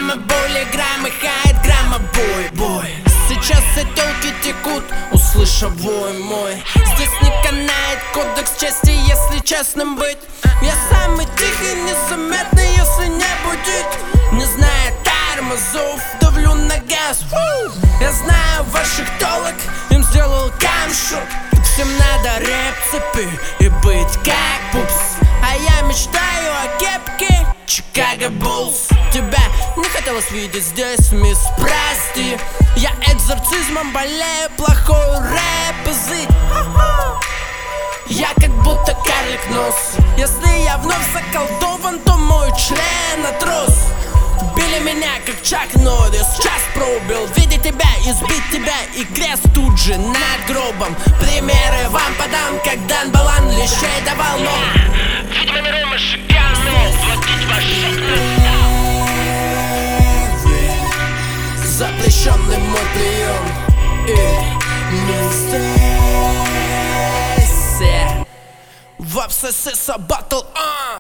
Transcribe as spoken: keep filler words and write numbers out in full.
Граммы боли, граммы хайт, грамма бой, бой. Сейчас все телки текут, услыша вой мой. Здесь не канает кодекс чести, если честным быть. Я самый тихий, незаметный, если не будет. Не зная тормозов, давлю на газ. Я знаю ваших телок, им сделал камшу. Всем надо рэп-цепи и быть как пупс. А я мечтаю о кепке Чикаго Буллс. Тебя не хотелось видеть здесь, мисс, прости. Я экзорцизмом болею, плохой рэп язык. Я как будто карлик нос. Если я вновь заколдован, то мой член отрос. Били меня как Чак Норрис, час пробил. Видеть тебя, избить тебя и крест тут же над гробом. Примеры вам подам, как Дан Балан лещей давал, но Ведь мы миром шикарные, платить ваши запрещенный мой прием. И не здесь. В абсцессе батл.